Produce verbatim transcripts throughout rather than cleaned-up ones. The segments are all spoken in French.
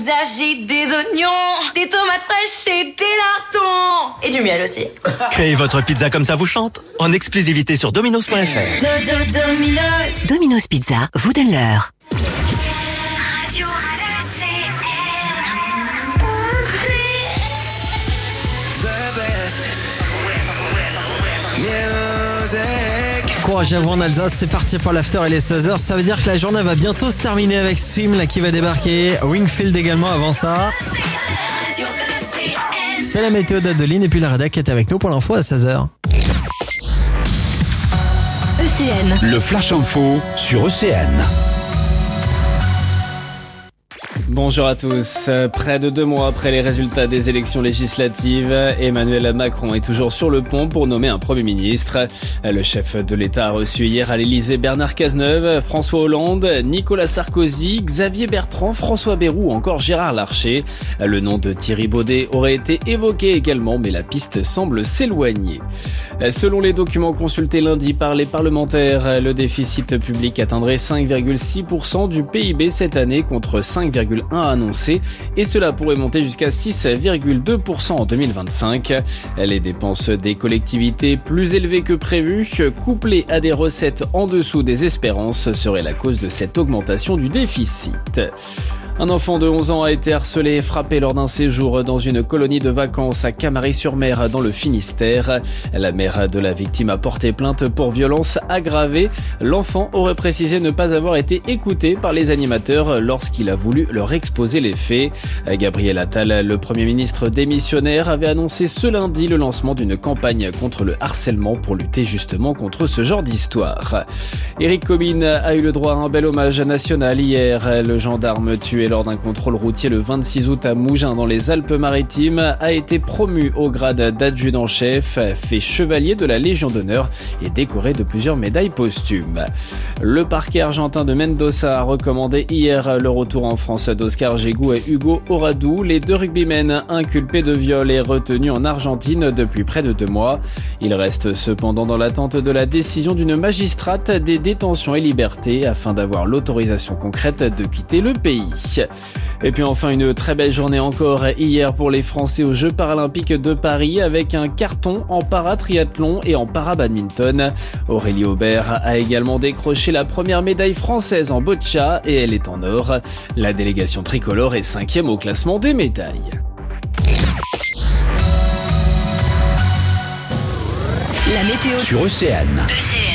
pizza, j'ai des oignons, des tomates fraîches et des lardons. Et du miel aussi. Créez votre pizza comme ça vous chante, en exclusivité sur dominos point f r. Dodo Domino's. Domino's Pizza vous donne l'heure. Radio E C N. Courage à vous en Alsace, c'est parti pour l'after, il est seize heures, ça veut dire que la journée va bientôt se terminer avec Swim là qui va débarquer, Wingfield également avant ça. C'est la météo d'Adeline et puis la rédac qui est avec nous pour l'info à seize heures. E C N. Le Flash Info sur E C N. Bonjour à tous. Près de deux mois après les résultats des élections législatives, Emmanuel Macron est toujours sur le pont pour nommer un Premier ministre. Le chef de l'État a reçu hier à l'Élysée Bernard Cazeneuve, François Hollande, Nicolas Sarkozy, Xavier Bertrand, François Bayrou ou encore Gérard Larcher. Le nom de Thierry Baudet aurait été évoqué également, mais la piste semble s'éloigner. Selon les documents consultés lundi par les parlementaires, le déficit public atteindrait cinq virgule six pour cent du P I B cette année contre cinq virgule un pour cent annoncé, et cela pourrait monter jusqu'à six virgule deux pour cent en deux mille vingt-cinq. Les dépenses des collectivités plus élevées que prévu, couplées à des recettes en dessous des espérances, seraient la cause de cette augmentation du déficit. Un enfant de onze ans a été harcelé et frappé lors d'un séjour dans une colonie de vacances à Camaret-sur-Mer dans le Finistère. La mère de la victime a porté plainte pour violence aggravée. L'enfant aurait précisé ne pas avoir été écouté par les animateurs lorsqu'il a voulu leur exposer les faits. Gabriel Attal, le Premier ministre démissionnaire, avait annoncé ce lundi le lancement d'une campagne contre le harcèlement pour lutter justement contre ce genre d'histoire. Éric Comines a eu le droit à un bel hommage national hier. Le gendarme tué lors d'un contrôle routier le vingt-six août à Mougins dans les Alpes-Maritimes a été promu au grade d'adjudant-chef, fait chevalier de la Légion d'honneur et décoré de plusieurs médailles posthumes. Le parquet argentin de Mendoza a recommandé hier le retour en France d'Oscar Gégou et Hugo Oradou, les deux rugbymen inculpés de viol et retenus en Argentine depuis près de deux mois. Ils restent cependant dans l'attente de la décision d'une magistrate des détentions et libertés afin d'avoir l'autorisation concrète de quitter le pays. Et puis enfin une très belle journée encore hier pour les Français aux Jeux Paralympiques de Paris avec un carton en para-triathlon et en para-badminton. Aurélie Aubert a également décroché la première médaille française en boccia et elle est en or. La délégation tricolore est cinquième au classement des médailles. La météo Sur E C N. E C N.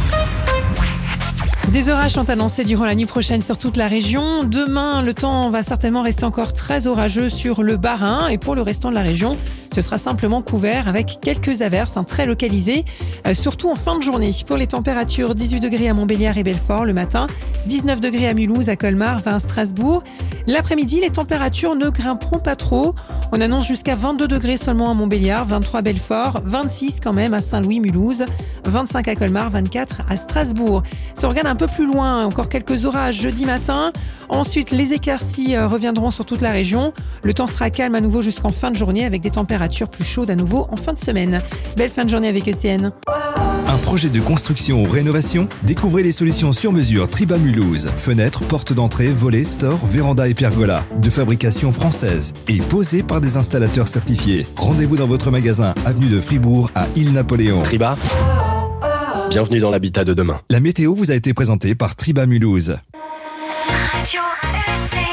Des orages sont annoncés durant la nuit prochaine sur toute la région. Demain, le temps va certainement rester encore très orageux sur le Bas-Rhin. Et pour le restant de la région, ce sera simplement couvert avec quelques averses hein, très localisées, euh, surtout en fin de journée. Pour les températures, dix-huit degrés à Montbéliard et Belfort le matin, dix-neuf degrés à Mulhouse, à Colmar, vingt à Strasbourg. L'après-midi, les températures ne grimperont pas trop. On annonce jusqu'à vingt-deux degrés seulement à Montbéliard, vingt-trois à Belfort, vingt-six quand même à Saint-Louis, Mulhouse, vingt-cinq à Colmar, vingt-quatre à Strasbourg. Si on regarde un peu plus loin, encore quelques orages jeudi matin. Ensuite, les éclaircies reviendront sur toute la région. Le temps sera calme à nouveau jusqu'en fin de journée avec des températures plus chaudes à nouveau en fin de semaine. Belle fin de journée avec E C N. Un projet de construction ou rénovation? Découvrez les solutions sur mesure Triba Mulhouse. Fenêtres, portes d'entrée, volets, stores, vérandas et pergolas. De fabrication française et posées par des installateurs certifiés. Rendez-vous dans votre magasin, avenue de Fribourg à Île-Napoléon. Triba, bienvenue dans l'habitat de demain. La météo vous a été présentée par Triba Mulhouse. Radio E C N.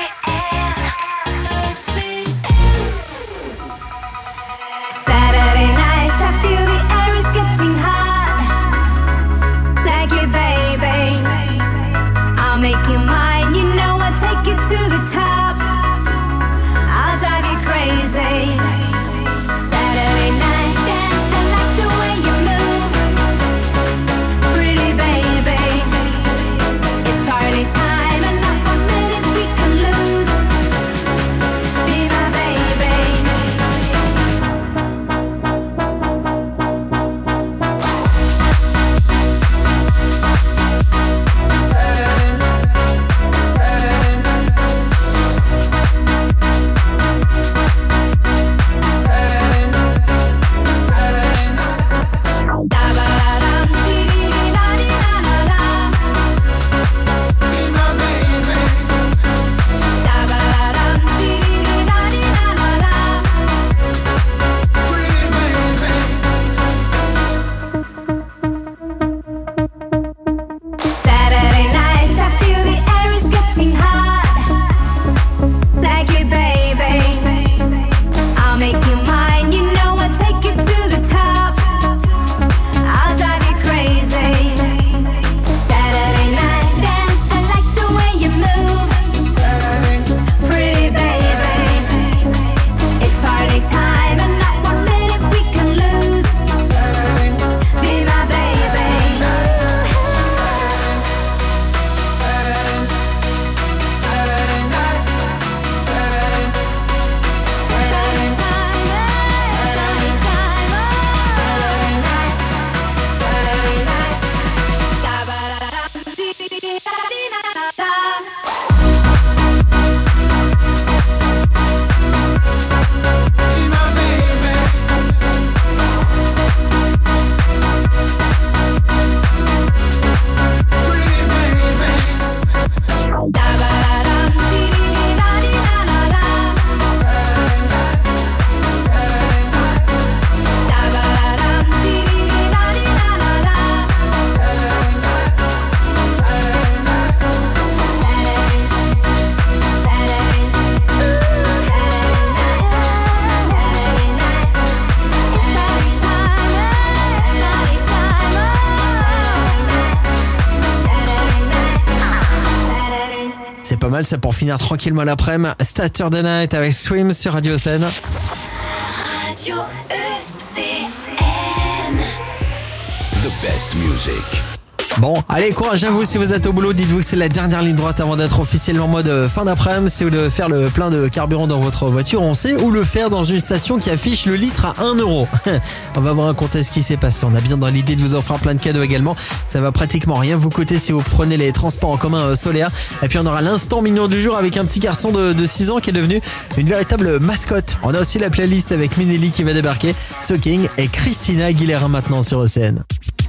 Saturday night, I feel the air is getting hot. Like it, baby. I'll make you mine. You know I'll take you to the top. I'll drive you crazy. Saturday night, dance. I like the way you move. Pretty baby. It's party time and not one minute we can lose. Be my baby. Da ba da dum, dee dee dee da dee da da da. C'est pas mal, ça pour finir tranquillement l'après-midi. Saturday Night avec Swim sur Radio E C N. Radio E C N. The best music. Bon, allez, courage à vous si vous êtes au boulot. Dites-vous que c'est la dernière ligne droite avant d'être officiellement en mode fin d'après-midi. C'est de faire le plein de carburant dans votre voiture, on sait, ou le faire dans une station qui affiche le litre à un euro. On va vous raconter ce qui s'est passé. On a bien dans l'idée de vous offrir plein de cadeaux également. Ça va pratiquement rien vous coûter si vous prenez les transports en commun solaires. Et puis on aura l'instant mignon du jour avec un petit garçon de, de six ans qui est devenu une véritable mascotte. On a aussi la playlist avec Minelli qui va débarquer, Soaking et Christina Aguilera maintenant sur E C N.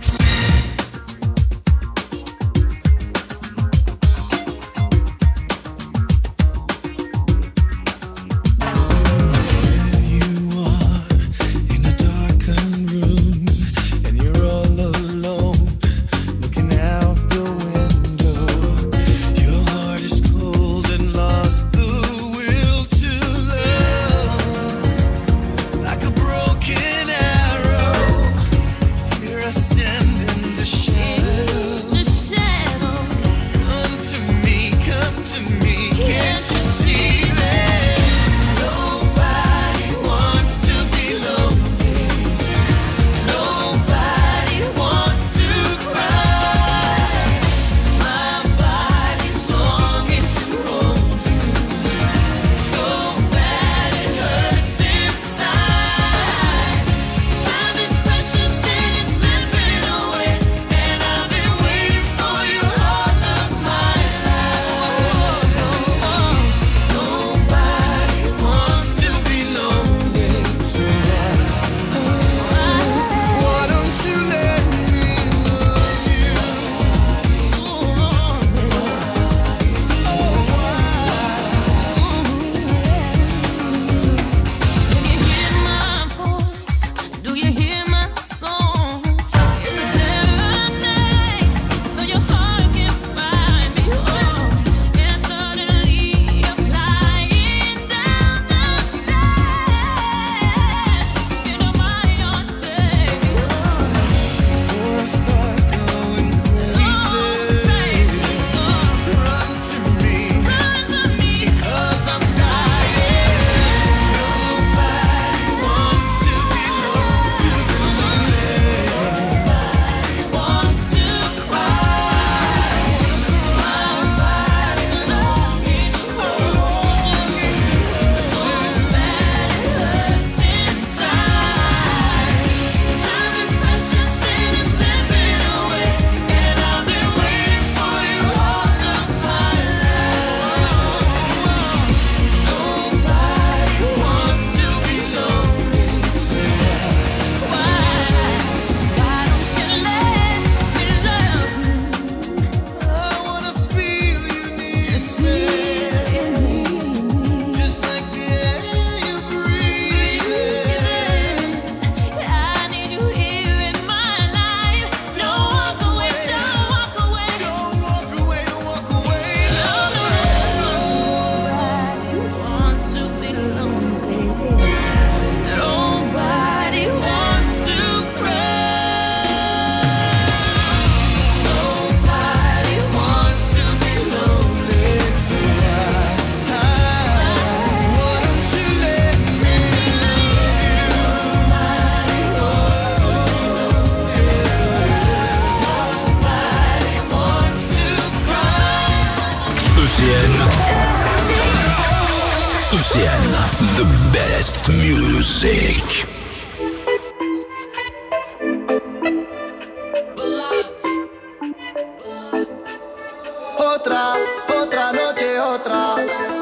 E C N, the best music. Otra, otra noche, otra.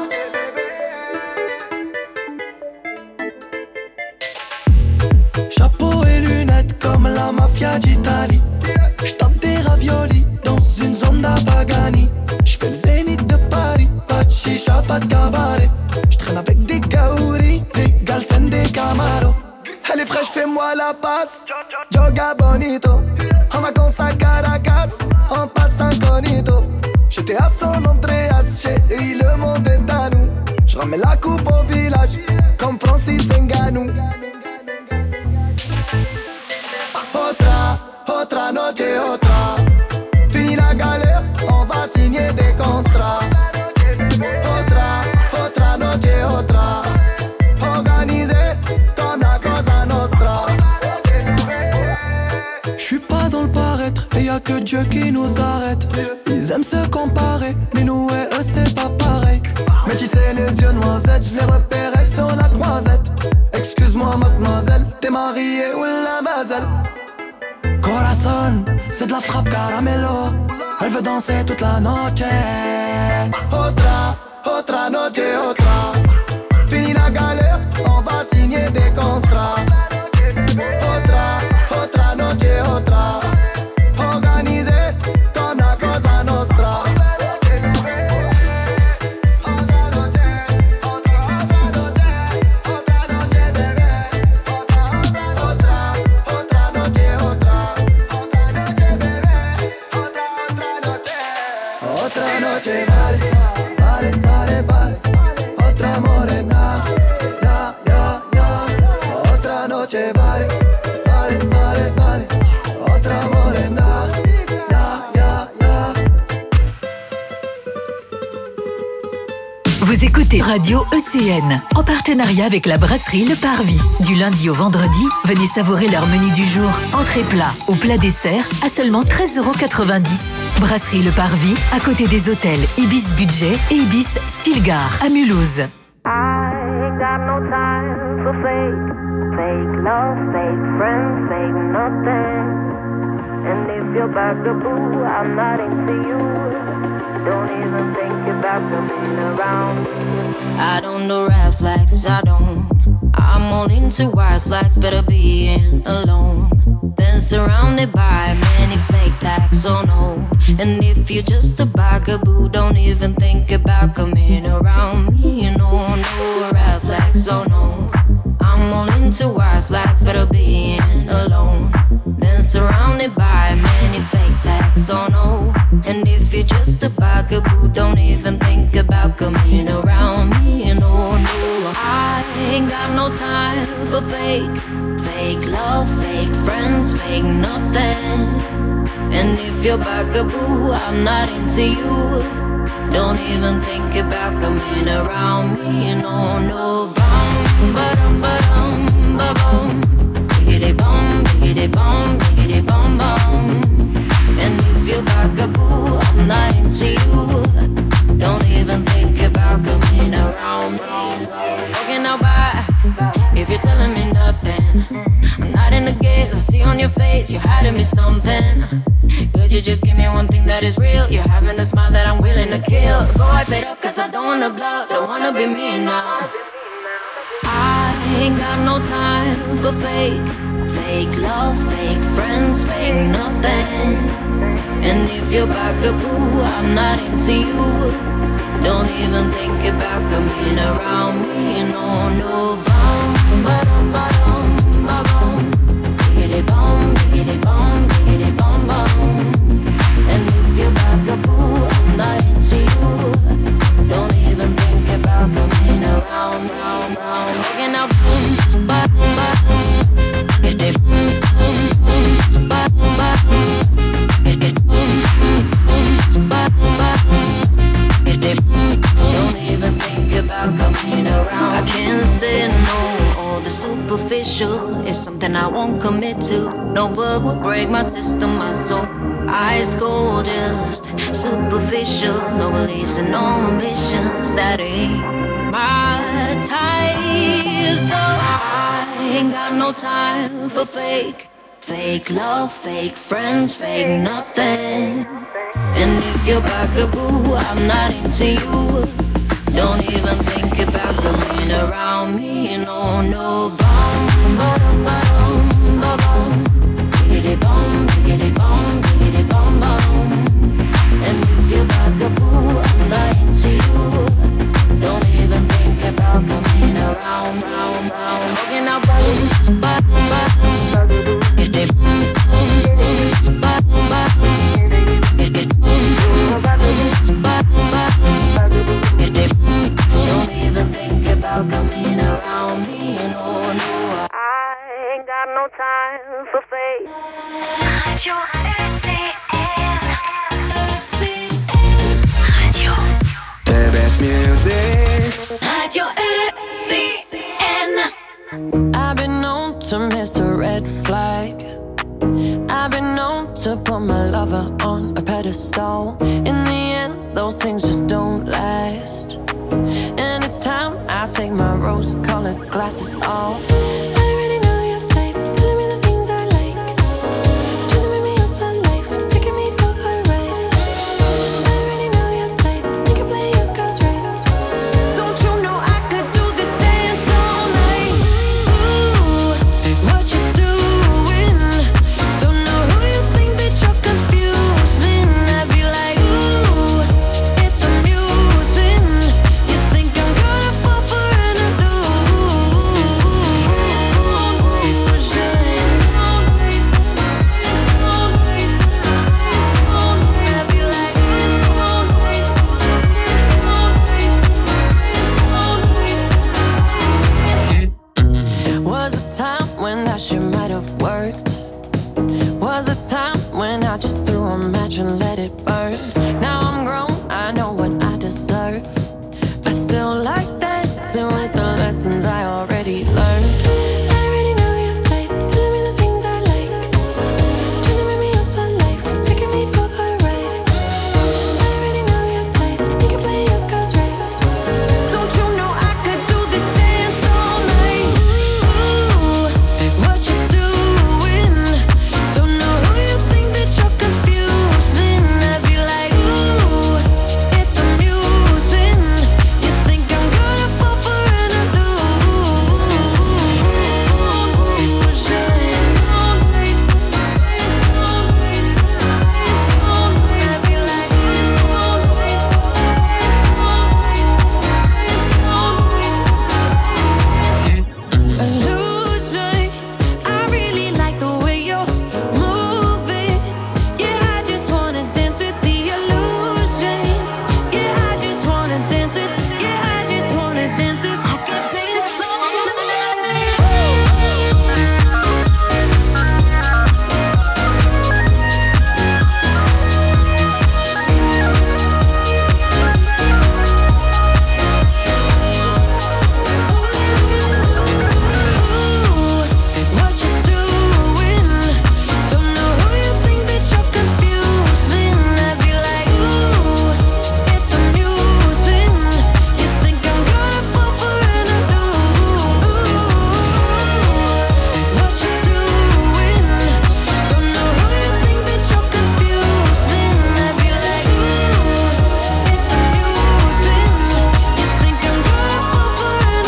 Chapeau et lunettes comme la mafia d'Italie. J'tape des raviolis dans une zone d'Apagani. J'fais le zénith de Paris, pas de chicha, pas de cabaret. J'traîne avec des kaouris, des galsen, des camaros. Elle est fraîche, fais-moi la passe. Joga bonito. En vacances à Caracas, on passe incognito. J'étais à San Andreas, chérie, le monde est à nous. J'ramène la coupe au village, comme Francis Ngannou. Otra, otra noche, otra. Fini la galère, on va signer des contrats. mais nous et eux c'est pas pareil. Mais tu sais les yeux noisettes, je les repérais sur la croisette. Excuse-moi mademoiselle, t'es mariée ou la mazel. Corazon, c'est de la frappe caramello. Elle veut danser toute la noche. Otra, otra noche, otra. Fini la galère, on va signer des contrats. Otra, otra noche, otra. Organisé comme la cosa nostra. Otra noche, vale, vale, vale, vale. Otra morena, ya, ya, ya. Otra noche, vale, vale, vale, vale. Otra morena, ya, ya, ya. Vous écoutez Radio E C N, en partenariat avec la brasserie Le Parvis. Du lundi au vendredi, venez savourer leur menu du jour. Entrée plat ou plat dessert à seulement treize euros quatre-vingt-dix. Brasserie Le Parvis, à côté des hôtels Ibis Budget et Ibis Stilgar à Mulhouse. I ain't got no time for fake, fake love, fake friends, fake nothing. And if you're bugaboo, I'm not into you. Don't even think about coming around. I don't do red flags, I don't. I'm all into white flags, better being alone. Then surrounded by many fake tags, oh no. And if you're just a bugaboo, don't even think about coming around me. You know, no red flags, oh no. I'm all into white flags, better being alone. Then surrounded by many fake tags, oh no. And if you're just a bugaboo, don't even think about coming around me. You know, no, I ain't got no time for fake, fake love, fake friends, fake nothing. And if you're bugaboo, I'm not into you. Don't even think about coming around me. You know, no, bum, ba-dum, ba-dum, ba-bum. Biggity bum, biggity bum, biggity bum, bum. And if you're bugaboo, I'm not into you. Don't even think about coming around me. Walking out by, if you're telling me nothing. I'm not in the games, I see on your face you're hiding me something. Could you just give me one thing that is real? You're having a smile that I'm willing to kill. Go wipe it up cause I don't wanna bluff, don't wanna be me now. I ain't got no time for fake, fake love, fake friends, fake nothing. And if you're bugaboo, I'm not into you. Don't even think about coming around me. No, no, bum, ba-dum, ba-dum, ba-bum. Biggity bum, biggity bum, biggity bum, bum. And if you're bugaboo, I'm not into you. Don't even think about coming around, round, round. Looking out, boom, ba, ba, it, it, boom, boom, boom, ba, ba, it, it, boom, boom, ba, ba, it, it, boom. Don't even think about coming around. I can't stand no, all the superficial is something I won't commit to. No bug will break my system, my soul. Ice cold, just superficial. No beliefs and no ambitions. That ain't my type. So I ain't got no time for fake, fake love, fake friends, fake nothing. And if you're bugaboo, I'm not into you. Don't even think about coming around me. No, no, bum, ba-dum, ba-dum, ba-bum. Biggity bum, biggity bum, biggity bum, bum. And if you're bugaboo, I'm not into you. Don't even think about coming around, round, round. Looking out, boom, ba, ba, biggity boom, boom, boom, ba, ba, biggity boom, boom, ba, ba, biggity boom. Don't even think about coming around me. No, no, I ain't got no time for fake. Radio E C N. Radio. The best music. Radio E C N. I've been known to miss a red flag. I've been known to put my lover on a pedestal. In the end, those those things just don't last. And it's time I take my rose-colored glasses off. I already know your type, telling me the things I like, trying to make me yours for life, taking me for a ride. I already know your type, make you play your cards right. Don't you know I could do this dance all night? Ooh, what you doing? Don't know who you think that you're confusing. I'd be like, ooh, it's amusing. You think I'm gonna fall for an illusion? I'd be like, was a time when that shit might have worked. Was a time when I just threw a match and let it burn. Now I'm grown, I know what I deserve. I still like that, to with the lessons I already learned. I already know your type, telling me the things I like, trying to make me yours for life, taking me for a ride. I already know your type, you can play your cards right. Don't you know I could do this dance all night? Ooh, what you doing? Don't know who you think that you're confusing. I'd be like, ooh, it's amusing. You think I'm gonna fall for an illusion. I really like the way you're moving. Yeah, I just wanna dance with the illusion. Yeah, I just wanna dance with. Yeah, I just wanna dance with. I could dance all what you doing? Don't know who you think that you're confusing. I'd be like, ooh, it's amusing. You think I'm gonna fall for an illusion? What you doing? Don't know who you think that you're confusing. I'd be like, ooh, it's amusing. You think I'm gonna fall for an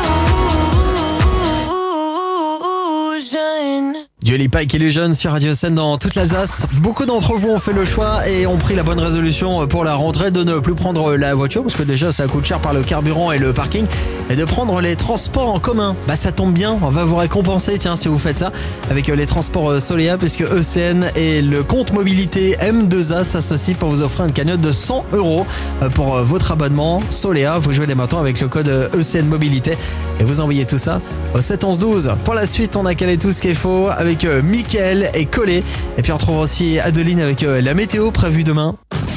illusion? Dua Lipa et Illusion sur Radio Scène dans toute l'Alsace. Beaucoup d'entre vous ont fait le choix et ont pris la bonne résolution pour la rentrée de ne plus prendre la voiture parce que déjà ça coûte cher par le carburant et le parking, et de prendre les transports en commun. Bah ça tombe bien, on va vous récompenser tiens si vous faites ça avec les transports Solea, puisque E C N et le compte mobilité M deux A s'associent pour vous offrir une cagnotte de cent euros pour votre abonnement Solea. Vous jouez dès maintenant avec le code E C N Mobilité et vous envoyez tout ça au sept onze douze. Pour la suite, on a calé tout ce qu'il faut avec euh, Mickaël et Collet. Et puis on retrouve aussi Adeline avec euh, la météo prévue demain.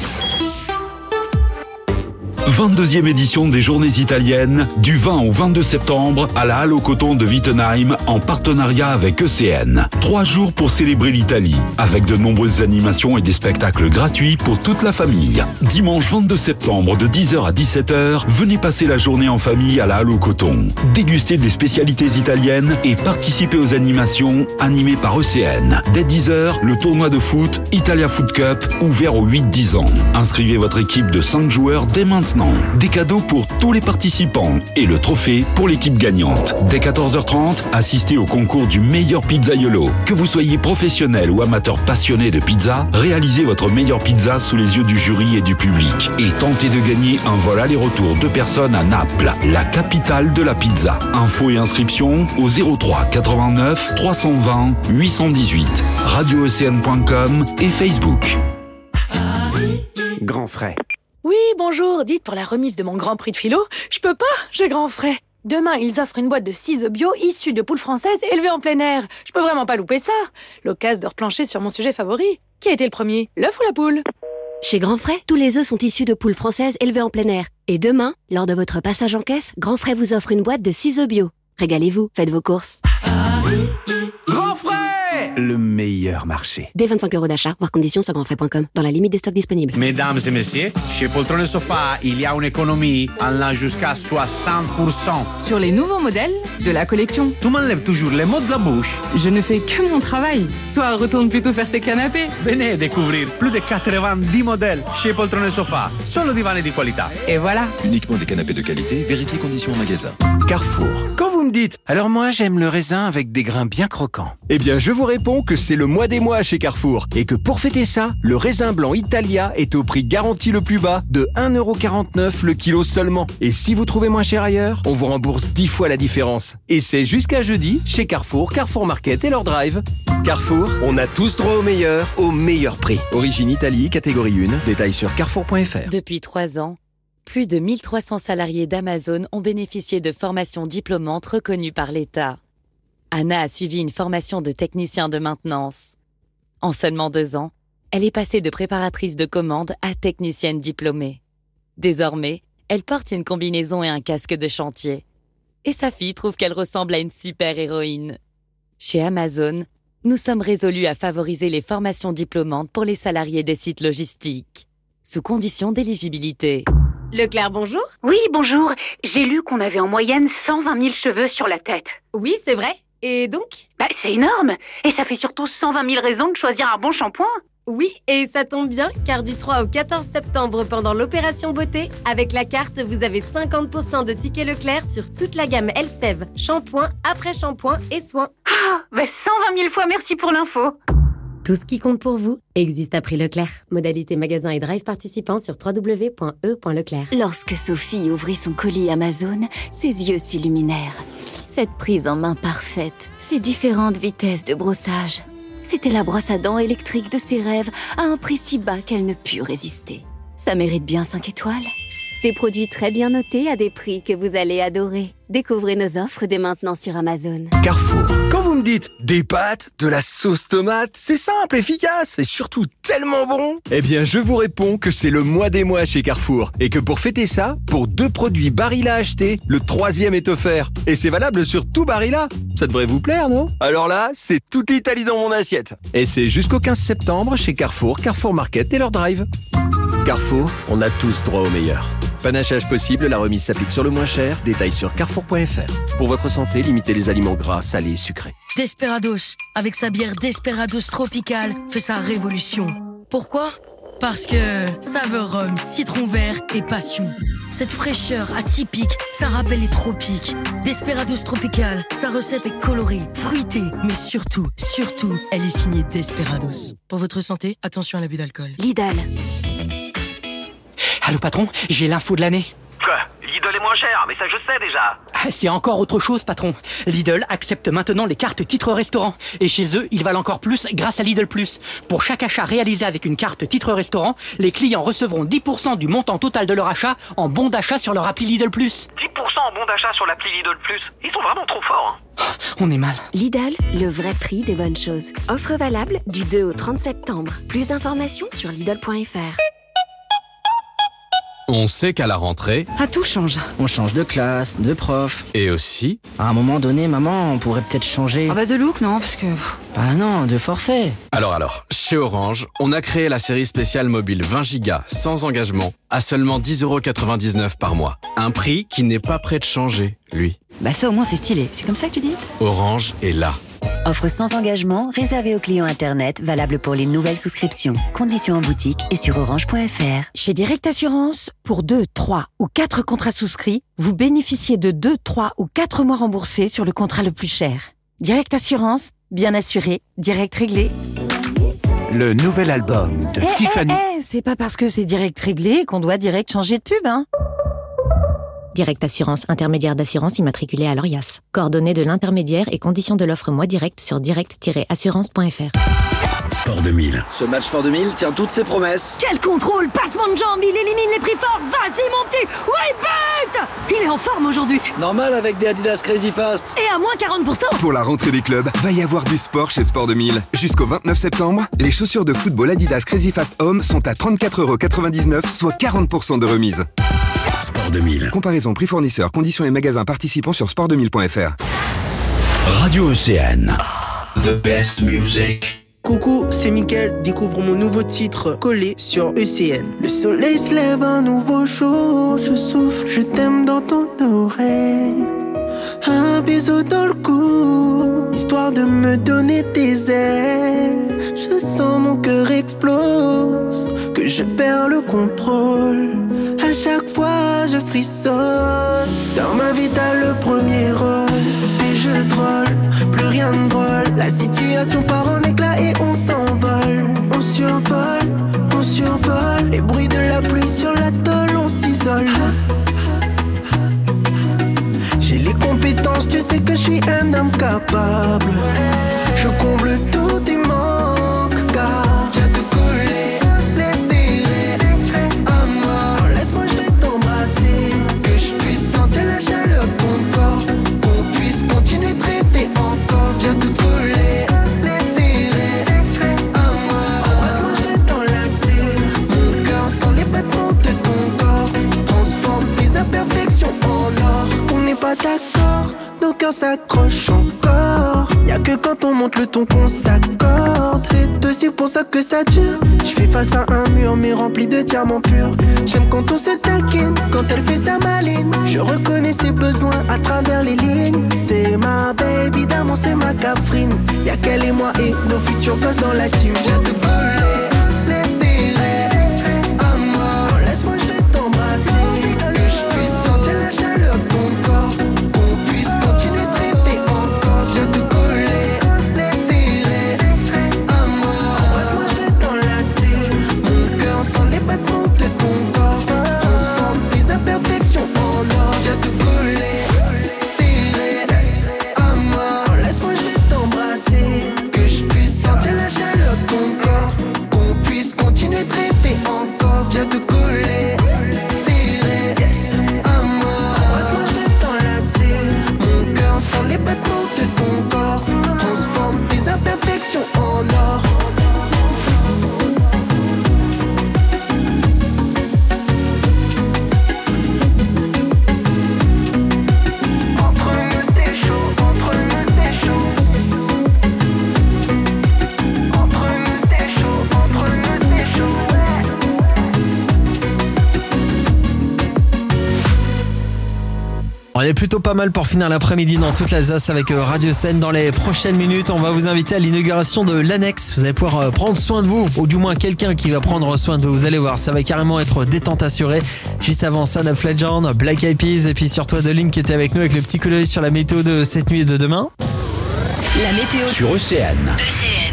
vingt-deuxième édition des Journées italiennes du vingt au vingt-deux septembre à la Halle au Coton de Wittenheim en partenariat avec E C N. Trois jours pour célébrer l'Italie avec de nombreuses animations et des spectacles gratuits pour toute la famille. Dimanche vingt-deux septembre de dix heures à dix-sept heures, venez passer la journée en famille à la Halle au Coton. Dégustez des spécialités italiennes et participez aux animations animées par E C N. Dès dix heures, le tournoi de foot Italia Foot Cup ouvert aux huit dix ans. Inscrivez votre équipe de cinq joueurs dès maintenant. Des cadeaux pour tous les participants et le trophée pour l'équipe gagnante. Dès quatorze heures trente, assistez au concours du meilleur pizzaiolo. Que vous soyez professionnel ou amateur passionné de pizza, réalisez votre meilleure pizza sous les yeux du jury et du public et tentez de gagner un vol aller-retour deux personnes à Naples, la capitale de la pizza. Infos et inscriptions au zéro trois quatre-vingt-neuf trois cent vingt huit cent dix-huit, radio e c n point com et Facebook. Grand frais. Oui, bonjour, dites pour la remise de mon Grand Prix de philo, je peux pas, j'ai grand frais. Demain, ils offrent une boîte de ciseaux bio issus de poules françaises élevées en plein air. Je peux vraiment pas louper ça. L'occasion de replancher sur mon sujet favori. Qui a été le premier, l'œuf ou la poule? Chez Grand Frais, tous les œufs sont issus de poules françaises élevées en plein air. Et demain, lors de votre passage en caisse, Grand Frais vous offre une boîte de ciseaux bio. Régalez-vous, faites vos courses. Grand frais! le meilleur marché. Dès vingt-cinq euros d'achat, voir conditions sur grandfrais point com, dans la limite des stocks disponibles. Mesdames et messieurs, chez Poltrone Sofa, il y a une économie allant jusqu'à soixante pour cent. Sur les nouveaux modèles de la collection. Tu m'enlèves toujours les mots de la bouche. Je ne fais que mon travail. Toi, retourne plutôt faire tes canapés. Venez découvrir plus de quatre-vingt-dix modèles chez Poltrone Sofa. Solo divani di qualità. Et voilà. Uniquement des canapés de qualité, vérifiez conditions en magasin. Carrefour. Quand vous me dites, alors moi j'aime le raisin avec des grains bien croquants. Eh bien, je vous réponds que c'est le mois des mois chez Carrefour et que pour fêter ça, le raisin blanc Italia est au prix garanti le plus bas de un euro quarante-neuf le kilo seulement. Et si vous trouvez moins cher ailleurs, on vous rembourse dix fois la différence. Et c'est jusqu'à jeudi chez Carrefour, Carrefour Market et leur drive. Carrefour, on a tous droit au meilleur, au meilleur prix. Origine Italie, catégorie un, détails sur carrefour point f r. Depuis trois ans, plus de mille trois cents salariés d'Amazon ont bénéficié de formations diplômantes reconnues par l'État. Anna a suivi une formation de technicien de maintenance. En seulement deux ans, elle est passée de préparatrice de commande à technicienne diplômée. Désormais, elle porte une combinaison et un casque de chantier. Et sa fille trouve qu'elle ressemble à une super-héroïne. Chez Amazon, nous sommes résolus à favoriser les formations diplômantes pour les salariés des sites logistiques, sous condition d'éligibilité. Leclerc, bonjour. Oui, bonjour. J'ai lu qu'on avait en moyenne cent vingt mille cheveux sur la tête. Oui, c'est vrai. Et donc ? Bah, c'est énorme. Et ça fait surtout cent vingt mille raisons de choisir un bon shampoing. Oui, et ça tombe bien, car du trois au quatorze septembre, pendant l'opération beauté, avec la carte, vous avez cinquante pour cent de tickets Leclerc sur toute la gamme Elseve, shampoing, après-shampoing et soins. Ah, bah cent vingt mille fois merci pour l'info. Tout ce qui compte pour vous existe à prix Leclerc. Modalité magasin et drive participants sur w w w point e point leclerc. Lorsque Sophie ouvrit son colis Amazon, ses yeux s'illuminèrent. Cette prise en main parfaite, ces différentes vitesses de brossage, c'était la brosse à dents électrique de ses rêves à un prix si bas qu'elle ne put résister. Ça mérite bien cinq étoiles. Des produits très bien notés à des prix que vous allez adorer. Découvrez nos offres dès maintenant sur Amazon. Carrefour. Quand vous me dites des pâtes, de la sauce tomate, c'est simple, efficace et surtout tellement bon. Eh bien, je vous réponds que c'est le mois des mois chez Carrefour et que pour fêter ça, pour deux produits Barilla achetés, le troisième est offert. Et c'est valable sur tout Barilla. Ça devrait vous plaire, non ? Alors là, c'est toute l'Italie dans mon assiette. Et c'est jusqu'au quinze septembre chez Carrefour, Carrefour Market et leur drive. Carrefour, on a tous droit au meilleur. Panachage possible, la remise s'applique sur le moins cher. Détails sur carrefour point f r. Pour votre santé, limitez les aliments gras, salés et sucrés. Desperados, avec sa bière Desperados Tropical, fait sa révolution. Pourquoi ? Parce que saveur rhum, citron vert et passion. Cette fraîcheur atypique, ça rappelle les tropiques. Desperados Tropical, sa recette est colorée, fruitée, mais surtout, surtout, elle est signée Desperados. Pour votre santé, attention à l'abus d'alcool. Lidl. Allô patron, j'ai l'info de l'année. Quoi ? Lidl est moins cher, mais ça je sais déjà. Ah, c'est encore autre chose patron. Lidl accepte maintenant les cartes titres restaurant. Et chez eux, ils valent encore plus grâce à Lidl Plus. Pour chaque achat réalisé avec une carte titre restaurant, les clients recevront dix pour cent du montant total de leur achat en bon d'achat sur leur appli Lidl Plus. dix pour cent en bon d'achat sur l'appli Lidl Plus. Ils sont vraiment trop forts. Hein. On est mal. Lidl, le vrai prix des bonnes choses. Offre valable du deux au trente septembre. Plus d'informations sur lidl point f r. On sait qu'à la rentrée... Ah, tout change. On change de classe, de prof. Et aussi... À un moment donné, maman, on pourrait peut-être changer... Ah bah de look, non, parce que... Bah non, de forfait. Alors alors, chez Orange, on a créé la série spéciale mobile vingt gigas sans engagement à seulement dix euros quatre-vingt-dix-neuf par mois. Un prix qui n'est pas prêt de changer, lui. Bah ça au moins c'est stylé. C'est comme ça que tu dis ? Orange est là. Offre sans engagement, réservée aux clients Internet, valable pour les nouvelles souscriptions. Conditions en boutique et sur orange point f r. Chez Direct Assurance, pour deux, trois ou quatre contrats souscrits, vous bénéficiez de deux, trois ou quatre mois remboursés sur le contrat le plus cher. Direct Assurance, bien assuré, direct réglé. Le nouvel album de Eh, Tiffany. eh, eh, c'est pas parce que c'est direct réglé qu'on doit direct changer de pub, hein. Direct Assurance, intermédiaire d'assurance immatriculé à l'Orias. Coordonnées de l'intermédiaire et conditions de l'offre Moi Direct sur direct tiret assurance point f r. Sport deux mille. Ce match Sport deux mille tient toutes ses promesses. Quel contrôle, passement de jambes, il élimine les prix forts. Vas-y mon petit, ouais bête. Il est en forme aujourd'hui. Normal avec des Adidas Crazy Fast. Et à moins quarante pour cent. Pour la rentrée des clubs, va y avoir du sport chez Sport deux mille. Jusqu'au vingt-neuf septembre, les chaussures de football Adidas Crazy Fast Home sont à trente-quatre euros quatre-vingt-dix-neuf, soit quarante pour cent de remise. Sport deux mille. Comparaison prix fournisseur, conditions et magasins participants sur sport deux mille point f r. Radio Océane. Oh. The best music. Coucou, c'est Mickaël, découvre mon nouveau titre Collé sur E C N. Le soleil se lève, un nouveau jour, je souffle, je t'aime dans ton oreille. Un bisou dans le cou, histoire de me donner des ailes. Je sens mon cœur explose, que je perds le contrôle. À chaque fois je frissonne, dans ma vie t'as le premier rôle. Puis je troll, plus rien de drôle. La situation part en éclats et on s'envole. On survole, on survole. Les bruits de la pluie sur l'atoll, on s'isole. J'ai les compétences, tu sais que je suis un homme capable. Je comble tous tes manques, car viens te coller, serrer à moi. Laisse-moi, je vais t'embrasser, que je puisse sentir la chaleur de ton corps, qu'on puisse continuer de rêver encore. Viens te coller, serrer à moi. Embrasse-moi, je vais t'enlacer, mon cœur sent les battements de ton corps. Transforme tes imperfections en or. On n'est pas d'accord, nos cœurs s'accrochent encore. Y'a que quand on monte le ton qu'on s'accorde. C'est aussi pour ça que ça dure. Je fais face à un mur mais rempli de diamants purs. J'aime quand on se taquine, quand elle fait sa maline. Je reconnais ses besoins à travers les lignes. C'est ma baby d'amour, c'est ma Catherine. Y'a qu'elle et moi et nos futurs gosses dans la team. Viens te coller, serrer à moi. Laisse-moi, je vais t'embrasser, que je puisse sentir la chaleur de ton corps, qu'on puisse continuer de rêver encore. Viens te coller, serrer à moi. Embrasse-moi, je vais t'enlacer, mon cœur sent les battements de ton corps. Transforme tes imperfections en or. Viens te coller, serrer à moi. Laisse-moi, je vais t'embrasser, que je puisse sentir la chaleur de ton corps, qu'on puisse continuer de rêver encore. Viens te coller, serrer à moi. Embrasse-moi, je vais t'enlacer, mon cœur sent les battements de ton corps. Transforme tes imperfections en or. Entre nous c'est chaud, entre nous c'est chaud. Entre nous c'est chaud, entre nous c'est chaud, ouais. On est plutôt pas mal pour finir l'après-midi dans toute l'Alsace avec Radio Seine. Dans les prochaines minutes, on va vous inviter à l'inauguration de l'Annexe. Vous allez pouvoir prendre soin de vous, ou du moins quelqu'un qui va prendre soin de vous. Vous allez voir, ça va carrément être détente assurée. Juste avant Son of Legend, Black Eyed Peas et puis surtout Adeline qui était avec nous avec le petit coup d'œil sur la météo de cette nuit et de demain. La météo Sur E C N. E C N.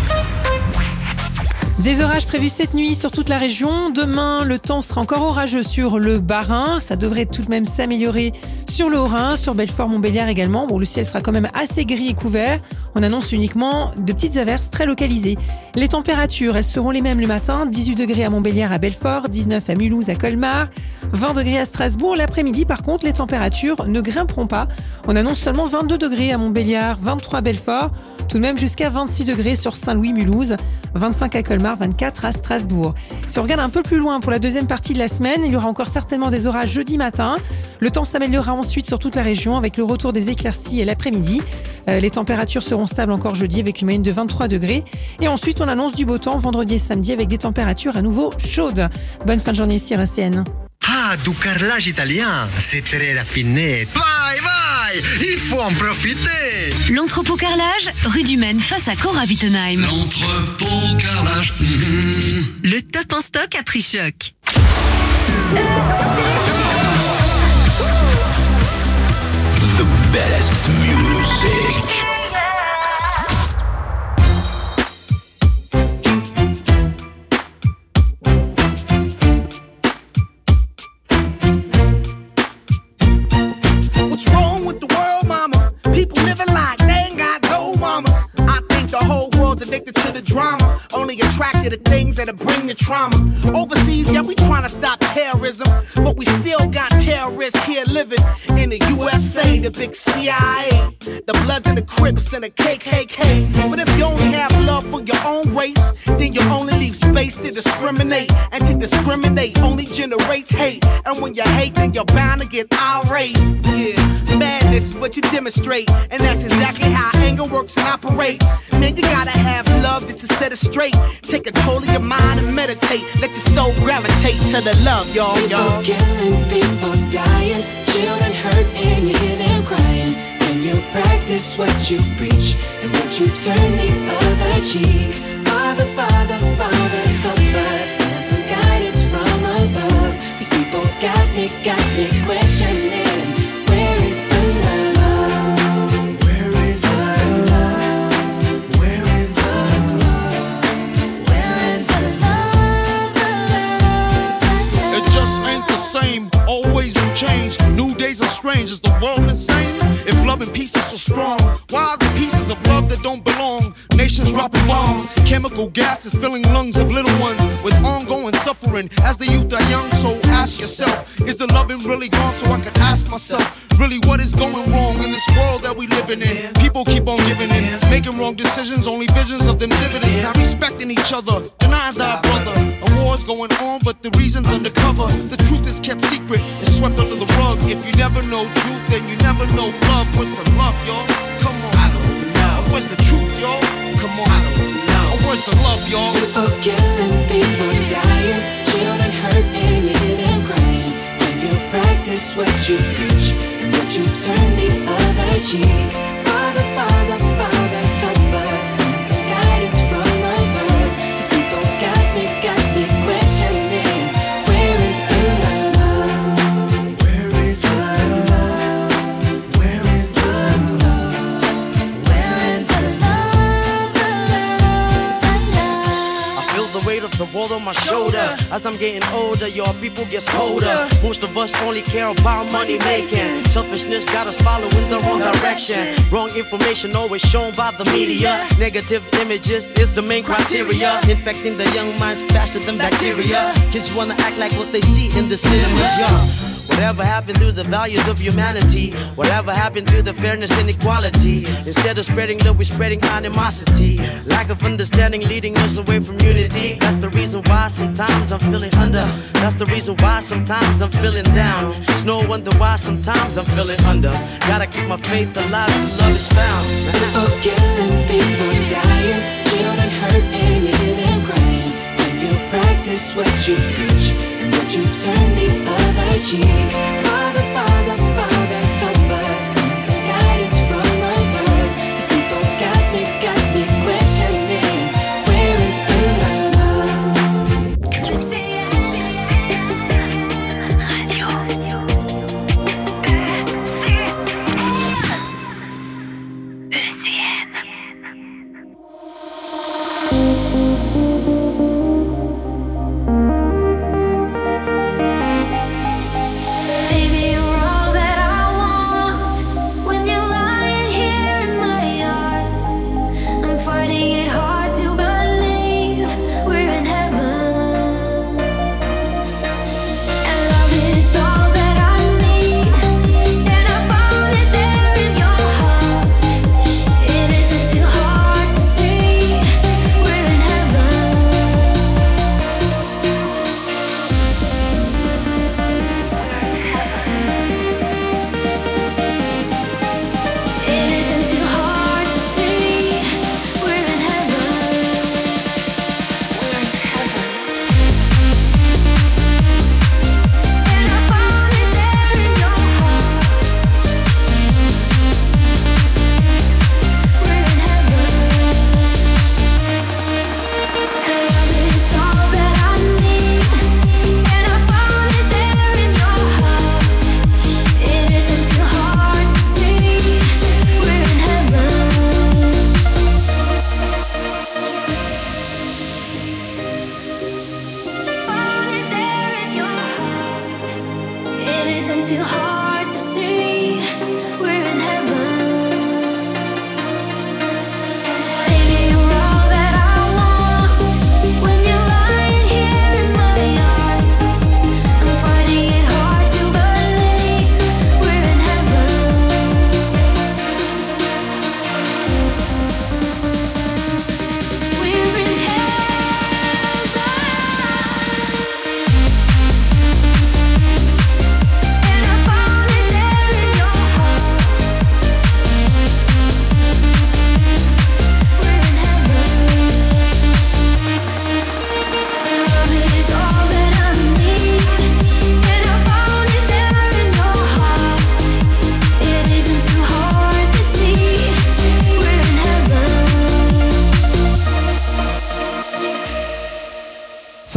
Des orages prévus cette nuit sur toute la région. Demain, le temps sera encore orageux sur le Bas-Rhin. Ça devrait tout de même s'améliorer sur le Haut-Rhin, sur Belfort, Montbéliard également. Bon, le ciel sera quand même assez gris et couvert. On annonce uniquement de petites averses très localisées. Les températures, elles seront les mêmes le matin. dix-huit degrés à Montbéliard, à Belfort, dix-neuf à Mulhouse, à Colmar, vingt degrés à Strasbourg. L'après-midi, par contre, les températures ne grimperont pas. On annonce seulement vingt-deux degrés à Montbéliard, vingt-trois à Belfort, tout de même jusqu'à vingt-six degrés sur Saint-Louis, Mulhouse, vingt-cinq à Colmar, vingt-quatre à Strasbourg. Si on regarde un peu plus loin pour la deuxième partie de la semaine, il y aura encore certainement des orages jeudi matin. Le temps s'améliorera ensuite sur toute la région avec le retour des éclaircies et l'après-midi. Euh, les températures seront stables encore jeudi avec une moyenne de vingt-trois degrés. Et ensuite, on annonce du beau temps vendredi et samedi avec des températures à nouveau chaudes. Bonne fin de journée sur E C N. Ah, du carrelage italien, c'est très raffiné. Vai, vai, il faut en profiter. L'entrepôt carrelage, rue du Maine face à Cora Wittenheim. L'entrepôt carrelage. Mmh. Le top en stock à prix choc. The best music. What's wrong with the world, mama? People living like they ain't got no mamas. I think the whole world's addicted to the drama, only attracted to things that'll bring the trauma. Overseas, yeah, we trying to stop terrorism, but we still got terrorists here living in the U S A, the big C I A, the Bloods and the Crips and the K K K. But if you only have love for your own race, then you only leave space to discriminate. And to discriminate only generates hate. And when you hate, then you're bound to get irate. Yeah, madness is what you demonstrate. And that's exactly how anger works and operates. Man, you gotta have love just to set it straight. Take control of your mind and meditate. Let your soul gravitate to the love, y'all, y'all. People killing, people dying, children hurt and you hear them crying. When you practice what you preach and what you turn the other cheek. Father, Father, Father, help us, send some guidance from above. These people got me, got me questioning, where is the love? Where is the love? Where is the love? Where is the love? The love, the love? It just ain't the same, always new change. New days are strange, is the world insane? If love and peace is so strong, why are there pieces of love that don't belong? Nations dropping bombs, chemical gases filling lungs of little ones with ongoing suffering as the youth are young. So ask yourself, is the loving really gone? So I can ask myself, really what is going wrong in this world that we living in? People keep on giving in, making wrong decisions, only visions of them dividends. Not respecting each other, denying thy brother. A war's going on, but the reason's undercover. The truth is kept secret, it's swept under the rug. If you never know truth, then you never know love. Where's the love, y'all? Come on, I don't know. Where's the truth, y'all? Come on, I don't know. Where's the love, y'all? People killing, people dying, children hurt and you hear them crying. When you practice what you preach and what you turn the other cheek. Father, Father, Father, help us, send some guidance from above. These people got me, got me questioning, where is the love? Where is the love? Where is the love? Where is the love? The love, the love. I feel the weight of the world on my shoulder. As I'm getting older, your people get colder. Most of us only care about money making. Selfishness got us following the wrong direction. Wrong information always shown by the media. Negative images is the main criteria. Infecting the young minds faster than bacteria. Kids wanna act like what they see in the cinemas, yeah. Whatever happened to the values of humanity? Whatever happened to the fairness and equality? Instead of spreading love, we're spreading animosity. Lack of understanding leading us away from unity. That's the reason why sometimes I'm feeling under. That's the reason why sometimes I'm feeling down. It's no wonder why sometimes I'm feeling under. Gotta keep my faith alive till love is found. People killing, people dying, children hurt and you hear them crying. When you practice what you preach and what you turn the other cheek. Father, Father, Father, help us, send some guidance from above. These people got me, got me questioning, where is the love? Radio E C N.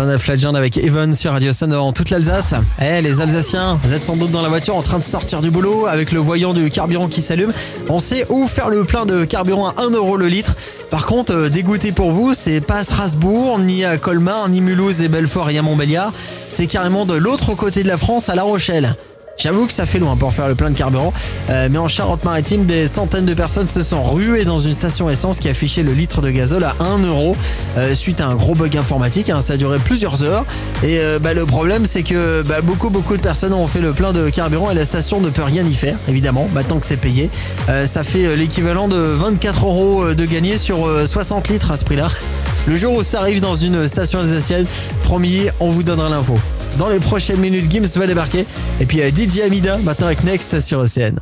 Son of Legend avec Evan sur Radio Sun dans toute l'Alsace. Eh, les Alsaciens, vous êtes sans doute dans la voiture en train de sortir du boulot avec le voyant du carburant qui s'allume. On sait où faire le plein de carburant à un euro le litre. Par contre, euh, dégoûté pour vous, c'est pas à Strasbourg, ni à Colmar, ni Mulhouse et Belfort et à Montbéliard. C'est carrément de l'autre côté de la France, à La Rochelle. J'avoue que ça fait loin pour faire le plein de carburant, euh, mais en Charente-Maritime, des centaines de personnes se sont ruées dans une station essence qui affichait le litre de gazole à un euro euh, suite à un gros bug informatique. Hein, ça a duré plusieurs heures et euh, bah, le problème c'est que bah, beaucoup beaucoup de personnes ont fait le plein de carburant et la station ne peut rien y faire, évidemment, maintenant que c'est payé. Euh, ça fait l'équivalent de vingt-quatre euros de gagné sur euh, soixante litres à ce prix-là. Le jour où ça arrive dans une station alsacienne, promis, on vous donnera l'info. Dans les prochaines minutes, Gims va débarquer. Et puis D J Amida, maintenant avec Next sur O C N.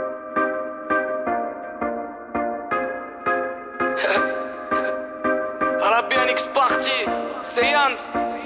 Arabianix party, séance.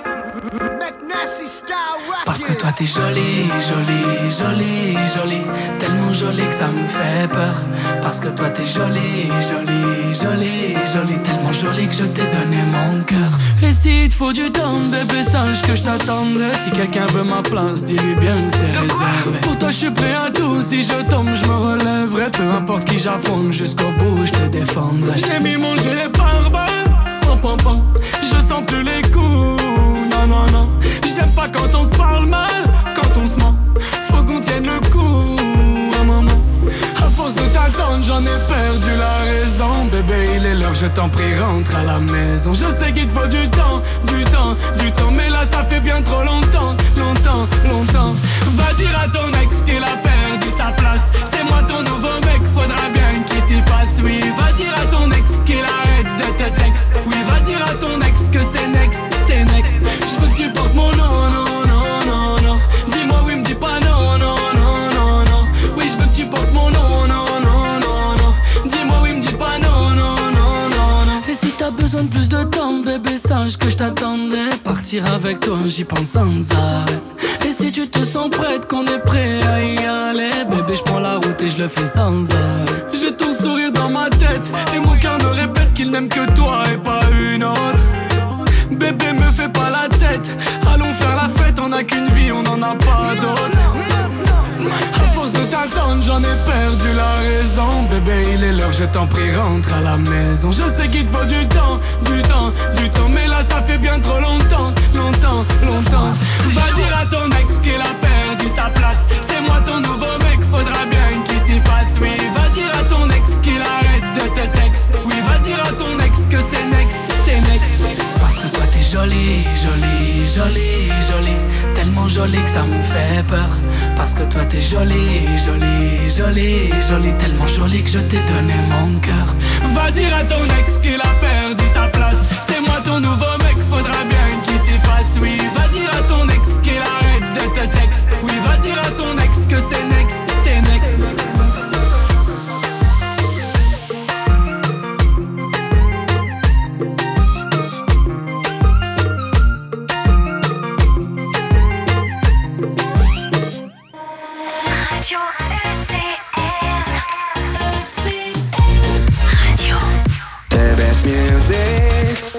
Parce que toi t'es jolie, jolie, jolie, jolie. Tellement jolie que ça me fait peur. Parce que toi t'es jolie, jolie, jolie, jolie. Tellement jolie que je t'ai donné mon cœur. Et s'il te faut du temps, bébé, sache que je t'attendrai. Si quelqu'un veut ma place, dis-lui bien que c'est réservé. Pour toi je suis prêt à tout, si je tombe je me relèverai. Peu importe qui j'affronte, jusqu'au bout je te défendrai. J'ai mis mon gilet pare-balles, pam pam pam. Je sens plus les coups, non non non. J'aime pas quand on se parle mal, quand on se ment. Faut qu'on tienne le coup, un moment. À force de t'attendre, j'en ai perdu la raison. Bébé, il est l'heure, je t'en prie, rentre à la maison. Je sais qu'il te faut du temps, du temps, du temps. Mais là, ça fait bien trop longtemps, longtemps, longtemps. Va dire à ton ex qu'il a perdu sa place. C'est moi ton nouveau mec, faudra bien qu'il s'y fasse. Oui, va dire à ton ex qu'il arrête de te texte. Oui, va dire à ton ex que c'est next, c'est next. Je veux que tu portes mon nom, non, non, non, non. Dis-moi oui, me dis pas non, non, non, non, non. Oui, je veux que tu portes mon nom, non, non, non, non. Dis-moi oui, me dis pas non, non, non, non, non. Et si t'as besoin de plus de temps, bébé, sache que je t'attendrai. Partir avec toi, j'y pense sans arrêt. Et si tu te sens prête, qu'on est prêt à y aller, bébé, je prends la route et je le fais sans arrêt. J'ai ton sourire dans ma tête et mon cœur me répète qu'il n'aime que toi et pas une autre. Bébé, me fais pas la tête, allons faire la fête, on n'a qu'une vie, on n'en a pas d'autre. À force de t'attendre, j'en ai perdu la raison. Bébé, il est l'heure, je t'en prie, rentre à la maison. Je sais qu'il te faut du temps, du temps, du temps. Mais là, ça fait bien trop longtemps, longtemps, longtemps. Va dire à ton ex qu'il a perdu sa place. C'est moi ton nouveau mec, faudra bien qu'il s'y fasse. Oui, va dire à ton ex qu'il arrête de te texte. Oui, va dire à ton ex que c'est next, c'est next. Parce que toi t'es jolie, jolie, jolie, jolie. Tellement jolie que ça me fait peur. Parce que toi t'es jolie, jolie, jolie, jolie. Tellement jolie que je t'ai donné mon cœur. Va dire à ton ex qu'il a perdu sa place. C'est moi ton nouveau mec, faudra bien qu'il s'y fasse. Oui, va dire à ton ex qu'il arrête de te texte. Oui, va dire à ton ex que c'est next, c'est next. Radio E C N. Radio. The best music.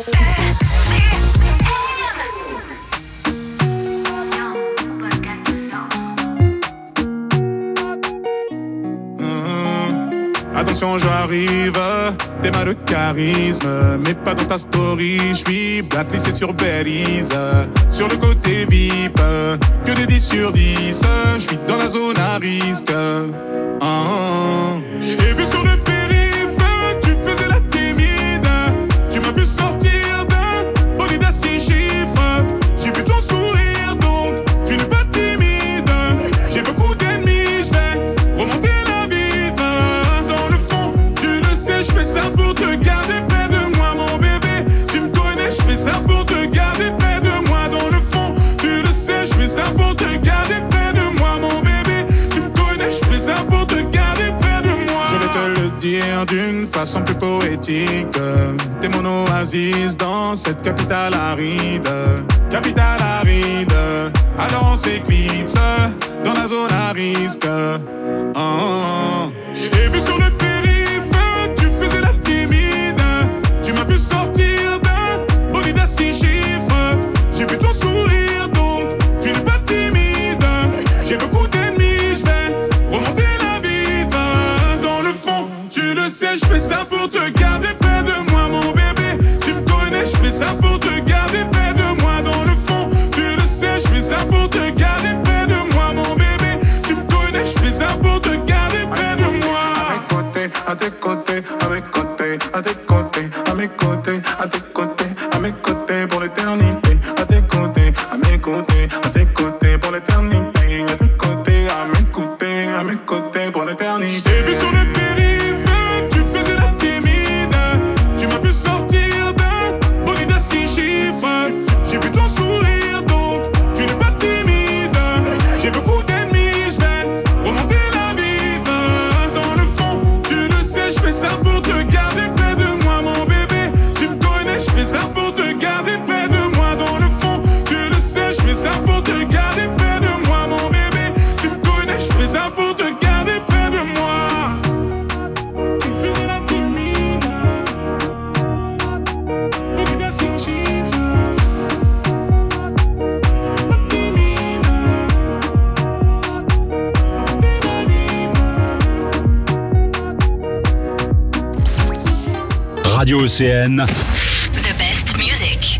Attention, j'arrive, t'es mal de charisme, mais pas dans ta story. J'suis blacklist sur Belize, sur le côté V I P, que des dix sur dix. J'suis dans la zone à risque. Oh. J'ai vu sur le périph', tu faisais la timide. Tu m'as vu sortir d'un bolide à six chiffres. J'ai vu ton sourire, donc tu n'es pas timide. J'ai beaucoup d'ennemis, j'vais remonter la vitre. Dans le fond, tu le sais, j'fais ça pour te garder près de moi, mon bébé. Tu me connais, j'fais ça pour te garder près de moi. Dans le fond, tu le sais, j'fais ça pour te garder près de moi, mon bébé. Tu me connais, j'fais ça pour te garder près de moi. Je vais te le dire d'une façon plus poétique. T'es mon oasis dans cette capitale aride. Capitale aride, alors on s'éclipse dans la zone à risque. Oh, oh. J'ai vu sur le périph', tu faisais la timide. Tu m'as vu sortir d'un bolide à six chiffres. J'ai vu Radio E C N. The best music.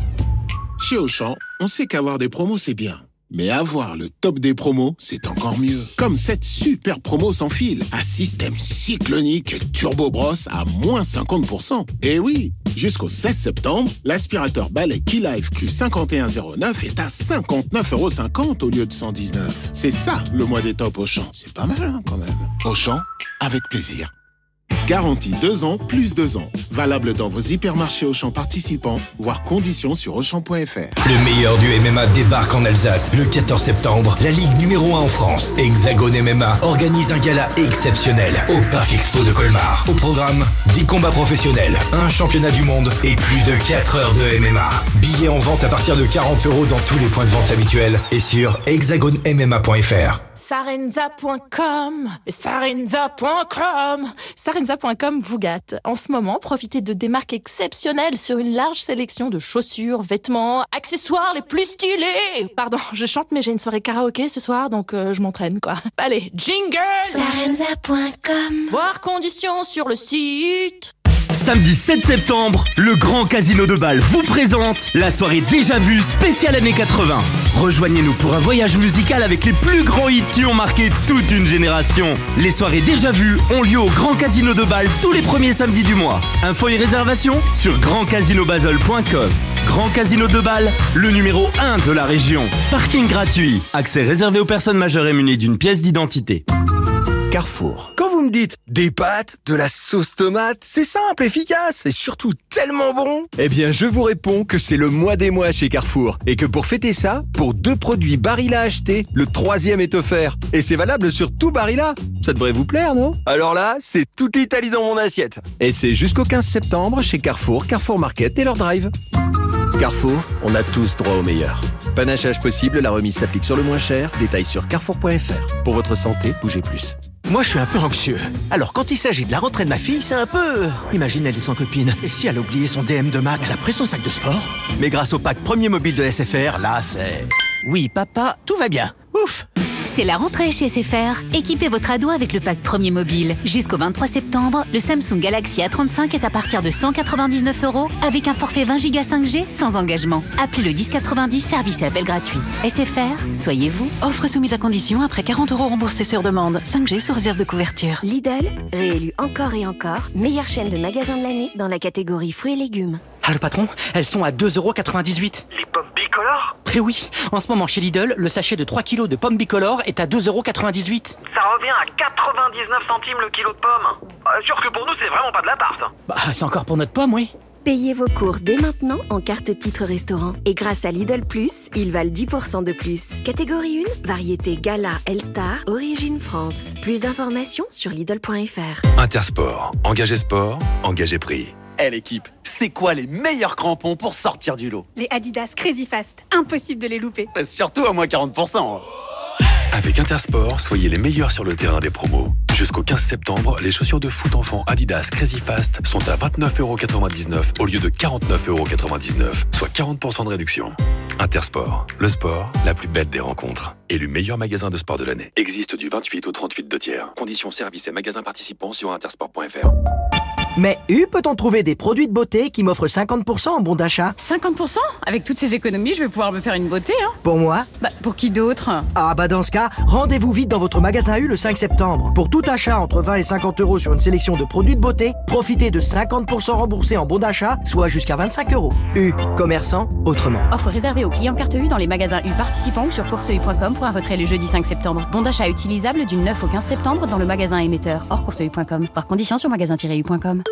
Chez Auchan, on sait qu'avoir des promos, c'est bien. Mais avoir le top des promos, c'est encore mieux. Comme cette super promo sans fil, à système cyclonique et turbo brosse à moins cinquante pour cent. Et oui, jusqu'au seize septembre, l'aspirateur balai Keylife Q cinquante et un zéro neuf est à cinquante-neuf euros cinquante au lieu de cent dix-neuf. C'est ça, le mois des tops Auchan. C'est pas mal, hein, quand même. Auchan, avec plaisir. Garantie deux ans, plus deux ans. Valable dans vos hypermarchés Auchan participants, voire conditions sur Auchan point F R. Le meilleur du M M A débarque en Alsace le quatorze septembre. La ligue numéro un en France, Hexagone M M A, organise un gala exceptionnel au Parc Expo de Colmar. Au programme, dix combats professionnels, un championnat du monde et plus de quatre heures de M M A. Billets en vente à partir de quarante euros dans tous les points de vente habituels et sur hexagone m m a point f r. Sarenza point com, Sarenza point com, Sarenza point com vous gâte. En ce moment, profitez de des marques exceptionnelles sur une large sélection de chaussures, vêtements, accessoires les plus stylés. Pardon, je chante mais j'ai une soirée karaoké ce soir, donc euh, je m'entraîne quoi. Allez, jingle. Sarenza point com. Voir conditions sur le site. Samedi sept septembre, le Grand Casino de Bâle vous présente la soirée déjà vue spéciale années quatre-vingts. Rejoignez-nous pour un voyage musical avec les plus grands hits qui ont marqué toute une génération. Les soirées déjà vues ont lieu au Grand Casino de Bâle tous les premiers samedis du mois. Infos et réservations sur grand casino basel point com. Grand Casino de Bâle, le numéro un de la région. Parking gratuit. Accès réservé aux personnes majeures et munies d'une pièce d'identité. Carrefour. Quand vous me dites des pâtes, de la sauce tomate, c'est simple, efficace et surtout tellement bon. Eh bien, je vous réponds que c'est le mois des mois chez Carrefour et que pour fêter ça, pour deux produits Barilla achetés, le troisième est offert. Et c'est valable sur tout Barilla. Ça devrait vous plaire, non? Alors là, c'est toute l'Italie dans mon assiette. Et c'est jusqu'au quinze septembre chez Carrefour, Carrefour Market et leur drive. Carrefour, on a tous droit au meilleur. Panachage possible, la remise s'applique sur le moins cher. Détails sur carrefour point f r. Pour votre santé, bougez plus. Moi, je suis un peu anxieux. Alors, quand il s'agit de la rentrée de ma fille, c'est un peu... Imagine, elle est sans copine. Et si elle a oublié son D M de maths? Elle a pris son sac de sport. Mais grâce au pack premier mobile de S F R, là, c'est... Oui, papa, tout va bien. Ouf! C'est la rentrée chez S F R. Équipez votre ado avec le pack premier mobile. Jusqu'au vingt-trois septembre, le Samsung Galaxy A trente-cinq est à partir de cent quatre-vingt-dix-neuf euros avec un forfait vingt giga cinq G sans engagement. Appelez le dix quatre-vingt-dix, service et appel gratuit. S F R, soyez vous. Offre soumise à condition après quarante euros remboursés sur demande. cinq G sous réserve de couverture. Lidl, réélu encore et encore, meilleure chaîne de magasins de l'année dans la catégorie fruits et légumes. Ah le patron, elles sont à deux euros quatre-vingt-dix-huit. Les pommes bicolores? Très oui, en ce moment chez Lidl, le sachet de trois kilos de pommes bicolores est à deux euros quatre-vingt-dix-huit. Ça revient à quatre-vingt-dix-neuf centimes le kilo de pommes. Euh, sûr que pour nous c'est vraiment pas de la tarte. Bah c'est encore pour notre pomme, oui. Payez vos courses dès maintenant en carte titre restaurant. Et grâce à Lidl Plus, ils valent dix pour cent de plus. Catégorie un, variété Gala L-Star, origine France. Plus d'informations sur Lidl point f r. Intersport, engagé sport, engagé prix. Eh hey, l'équipe, c'est quoi les meilleurs crampons pour sortir du lot? Les Adidas Crazy Fast, impossible de les louper. Surtout à moins quarante pour cent. Avec Intersport, soyez les meilleurs sur le terrain des promos. Jusqu'au quinze septembre, les chaussures de foot enfants Adidas Crazy Fast sont à vingt-neuf euros quatre-vingt-dix-neuf au lieu de quarante-neuf euros quatre-vingt-dix-neuf, soit quarante pour cent de réduction. Intersport, le sport, la plus belle des rencontres. Élu meilleur magasin de sport de l'année. Existe du vingt-huit au trente-huit de tiers. Conditions services et magasins participants sur intersport point f r. Mais U, peut-on trouver des produits de beauté qui m'offrent cinquante pour cent en bon d'achat? cinquante pour cent? Avec toutes ces économies, je vais pouvoir me faire une beauté, hein. Pour moi? Bah, pour qui d'autre? Ah bah dans ce cas, rendez-vous vite dans votre magasin U le cinq septembre. Pour tout achat entre vingt et cinquante euros sur une sélection de produits de beauté, profitez de cinquante pour cent remboursés en bon d'achat, soit jusqu'à vingt-cinq euros. U, commerçant autrement. Offre réservée aux clients carte U dans les magasins U participants ou sur course u point com pour un retrait le jeudi cinq septembre. Bon d'achat utilisable du neuf au quinze septembre dans le magasin émetteur, hors course u point com. Par condition sur magasin tiret u point com.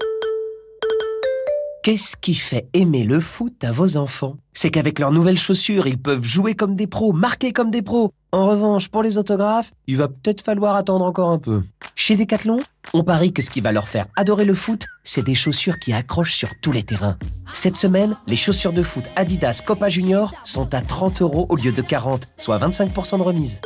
Qu'est-ce qui fait aimer le foot à vos enfants? C'est qu'avec leurs nouvelles chaussures, ils peuvent jouer comme des pros, marquer comme des pros. En revanche, pour les autographes, il va peut-être falloir attendre encore un peu. Chez Decathlon, on parie que ce qui va leur faire adorer le foot, c'est des chaussures qui accrochent sur tous les terrains. Cette semaine, les chaussures de foot Adidas Copa Junior sont à trente euros au lieu de quarante, soit vingt-cinq pour cent de remise.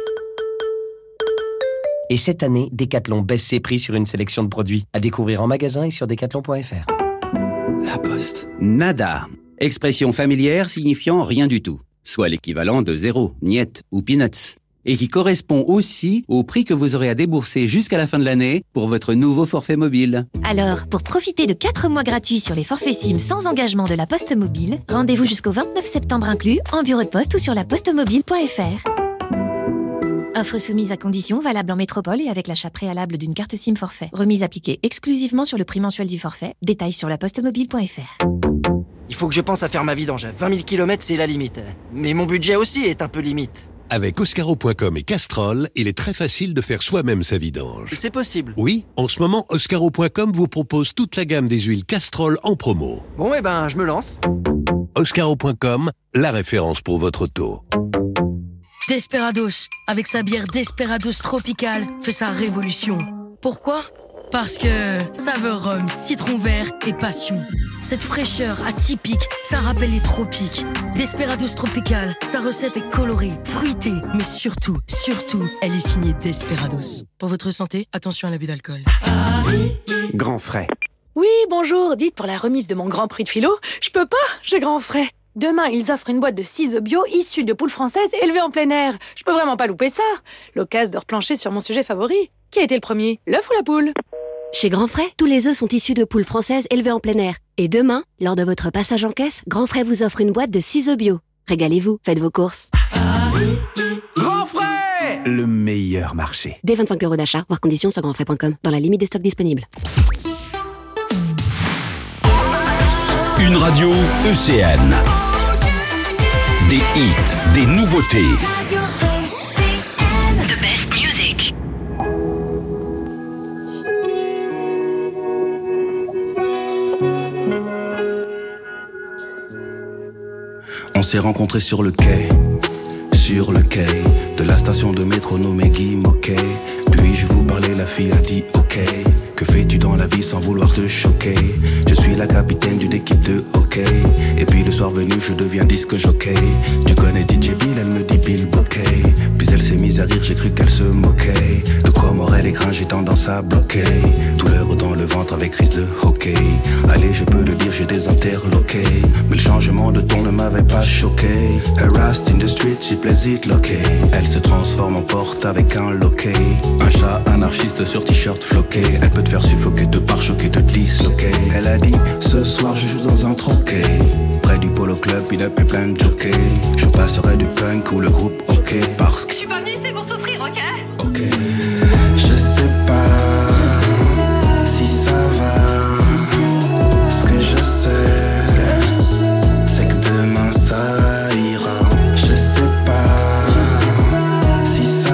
Et cette année, Decathlon baisse ses prix sur une sélection de produits. À découvrir en magasin et sur decathlon point f r. La Poste. Nada. Expression familière signifiant rien du tout. Soit l'équivalent de zéro, niet ou peanuts. et qui correspond aussi au prix que vous aurez à débourser jusqu'à la fin de l'année pour votre nouveau forfait mobile. Alors, pour profiter de quatre mois gratuits sur les forfaits SIM sans engagement de la Poste Mobile, rendez-vous jusqu'au vingt-neuf septembre inclus en bureau de poste ou sur la poste mobile point f r. Offre soumise à conditions, valable en métropole et avec l'achat préalable d'une carte SIM forfait. Remise appliquée exclusivement sur le prix mensuel du forfait. Détails sur la poste mobile point f r. Il faut que je pense à faire ma vidange. vingt mille kilomètres, c'est la limite. Mais mon budget aussi est un peu limite. Avec Oscaro point com et Castrol, il est très facile de faire soi-même sa vidange. C'est possible. Oui, en ce moment, Oscaro point com vous propose toute la gamme des huiles Castrol en promo. Bon, eh ben, je me lance. Oscaro point com, la référence pour votre auto. Desperados, avec sa bière Desperados Tropical, fait sa révolution. Pourquoi ? Parce que saveur rhum, citron vert et passion. Cette fraîcheur atypique, ça rappelle les tropiques. Desperados Tropical, sa recette est colorée, fruitée, mais surtout, surtout, elle est signée Desperados. Pour votre santé, attention à l'abus d'alcool. Grand frais. Oui, bonjour, dites pour la remise de mon Grand Prix de philo, je peux pas, j'ai grand frais. Demain, ils offrent une boîte de ciseaux bio issus de poules françaises élevées en plein air. Je peux vraiment pas louper ça. L'occasion de replancher sur mon sujet favori. Qui a été le premier, l'œuf ou la poule ? Chez Grand Frais, tous les œufs sont issus de poules françaises élevées en plein air. Et demain, lors de votre passage en caisse, Grand Frais vous offre une boîte de ciseaux bio. Régalez-vous, faites vos courses. Grand Frais, le meilleur marché. Dès vingt-cinq euros d'achat, voir conditions sur grand frais point com, dans la limite des stocks disponibles. Une radio E C N. Des hits, des nouveautés. The best music. On s'est rencontrés sur le quai, sur le quai de la station de métro nommée Guy Moquet. Puis je vous parlais, la fille a dit ok. Que fais-tu dans la vie sans vouloir te choquer? Je suis la capitaine d'une équipe de hockey. Et puis le soir venu je deviens disque jockey. Tu connais D J Bill, elle me dit Bill Bokeh. Puis elle s'est mise à rire, j'ai cru qu'elle se moquait. De quoi m'aurait les grains, j'ai tendance à bloquer. Douleur dans le ventre avec risque de hockey. Allez je peux le dire, j'ai des interloqués. Mais le changement de ton ne m'avait pas choqué. Harassed in the street, she plays it loqué. Elle se transforme en porte avec un loquet. Un chat anarchiste sur t-shirt floqué. Elle peut te faire suffoquer, te pare-choquer, te disloquer. Elle a dit, ce soir je joue dans un troquet. Près du polo club, il up et plein de jockeys. Je passerai du punk ou le groupe ok. Parce que je suis pas venue ici pour souffrir, ok? Ok. Je sais pas si ça va. Ce que je sais, c'est que demain ça ira. Je sais pas si ça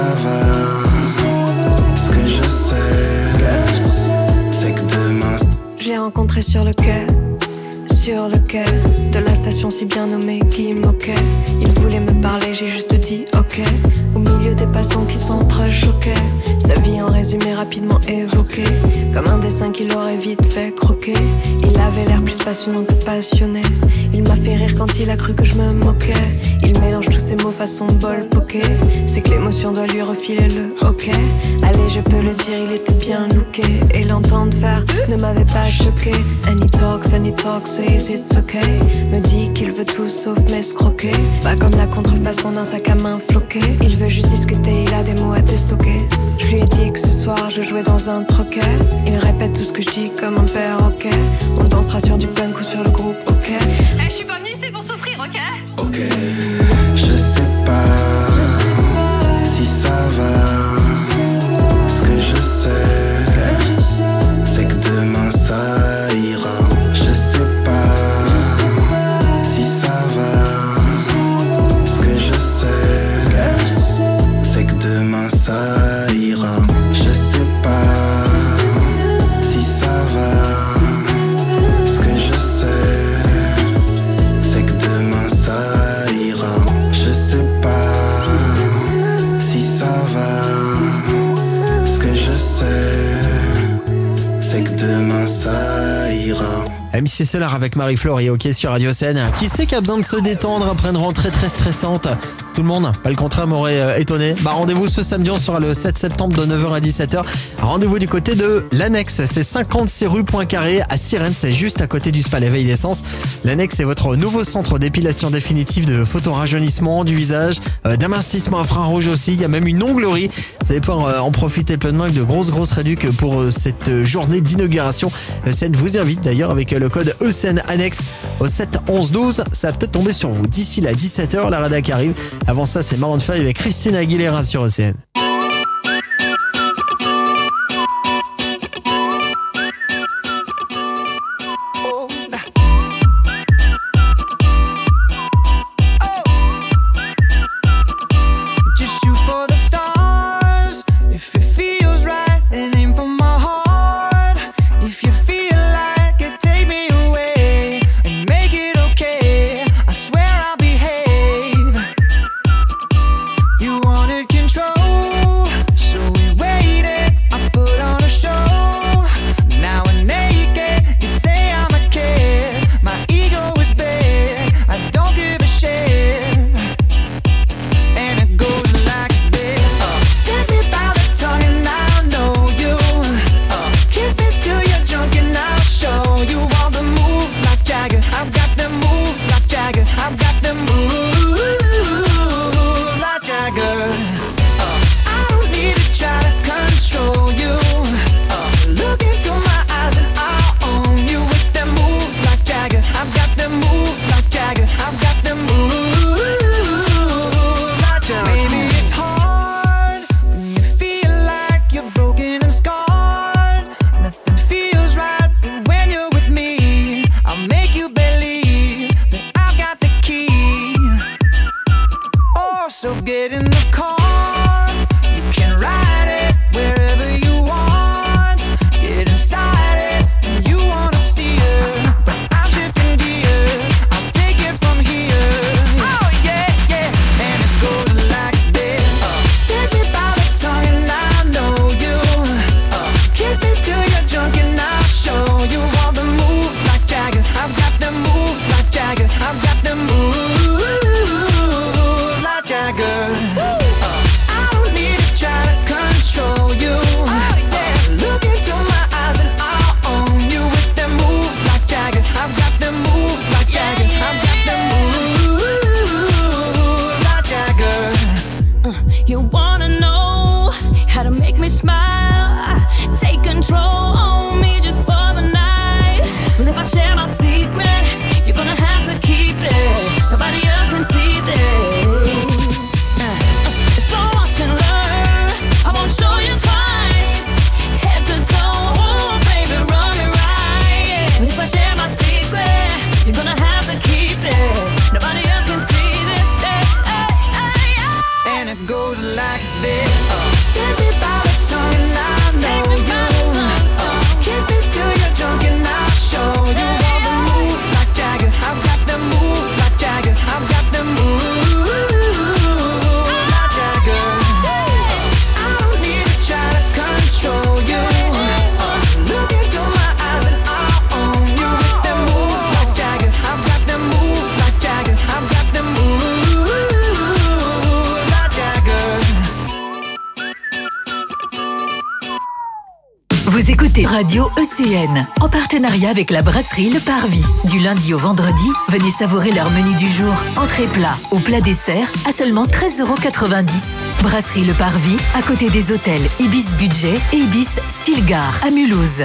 va. Ce que je sais, c'est que demain. Je l'ai rencontré sur le quai, sur le quai de la station si bien nommée Guy Moquet. Il voulait me parler, j'ai juste dit ok. Au milieu des passants qui s'entrechoquaient, sa vie en résumé rapidement évoqué, comme un dessin qu'il aurait vite fait croquer. Il avait l'air plus passionnant que passionné. Il m'a fait rire quand il a cru que je me moquais. Il mélange tous ses mots façon bol poké. C'est que l'émotion doit lui refiler le ok. Allez je peux le dire, il était bien looké. Et l'entendre faire ne m'avait pas choqué. And he talks, and he talks, says it's okay. Me dit qu'il veut tout sauf m'escroquer. Pas comme la contrefaçon d'un sac à main floqué. Il veut juste discuter, il a des mots à déstocker. Je lui ai dit que ce soir je jouais dans un troquet. Il répète tout ce que je dis comme un perroquet. On dansera sur du punk ou sur le groupe ok. Hey, je suis pas venue ici pour souffrir, ok? Ok. Je sais pas si ça va. Ce que je sais, c'est que demain ça ira. Je sais pas si ça va. Ce que je sais, c'est que demain ça ira. Je sais pas si ça va. Ce que je sais, c'est que demain ça ira. Je sais pas si ça va. Ce que je sais, c'est que demain ça ira. M C Solar avec Marie-Flore et OK sur Radio Scène. Qui sait qui a besoin de se détendre après une rentrée très stressante? Tout le monde, pas le contraire, m'aurait euh, étonné. Bah rendez-vous ce samedi, on sera le sept septembre de neuf heures à dix-sept heures. Rendez-vous du côté de l'Annexe, c'est cinquante-six rue Poincaré à Sirène, c'est juste à côté du spa l'éveil d'essence. L'Annexe est votre nouveau centre d'épilation définitive, de photorajeunissement du visage, euh, d'amincissement infrarouge aussi. Il y a même une onglerie. Vous allez pouvoir euh, en profiter pleinement avec de grosses grosses réducs pour euh, cette journée d'inauguration. E C N vous invite d'ailleurs avec euh, le code E C N Annexe au sept onze douze. Ça va peut-être tomber sur vous. D'ici là, dix-sept heures, la rédac arrive. Avant ça, c'est Maroon cinq avec Christina Aguilera sur E C N. Radio E C N, en partenariat avec la brasserie Le Parvis. Du lundi au vendredi, venez savourer leur menu du jour. Entrée plat ou plat dessert à seulement treize euros quatre-vingt-dix. Brasserie Le Parvis, à côté des hôtels Ibis Budget et Ibis Stilgar à Mulhouse.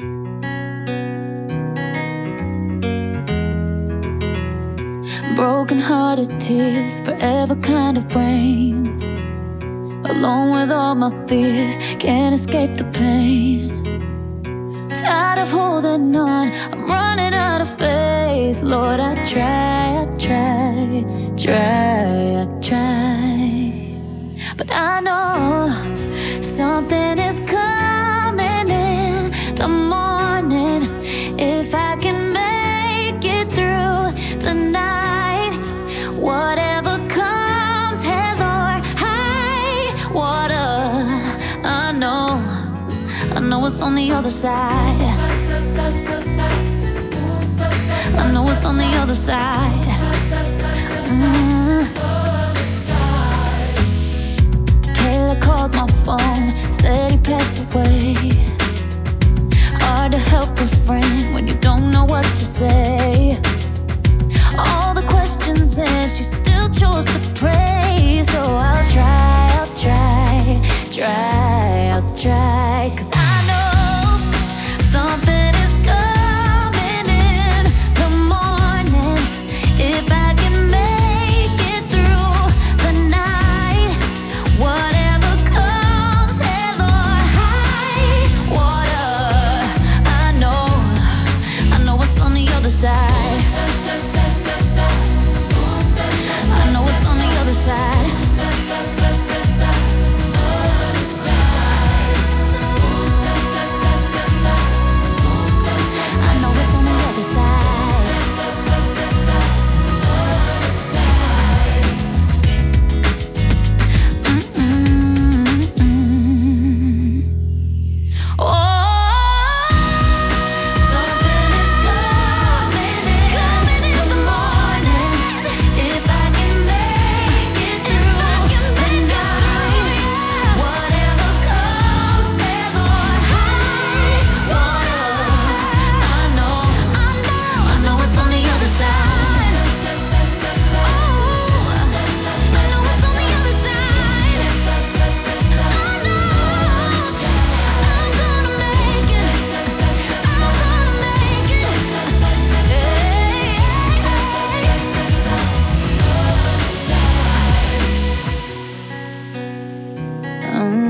Broken hearted tears, forever kind of rain. Alone with all my fears, can't escape the pain. Tired of holding on, I'm running out of faith. Lord, I try, I try, try, I try. But I know something is coming in the morning. If I can make it through the night, whatever comes, hey Lord, high water. I know, I know it's on the other side. I know it's on the other side. Mm. my phone, said he passed away. Hard to help a friend when you don't know what to say. All the questions asked, you still chose to pray. So I'll try, I'll try, try, I'll try.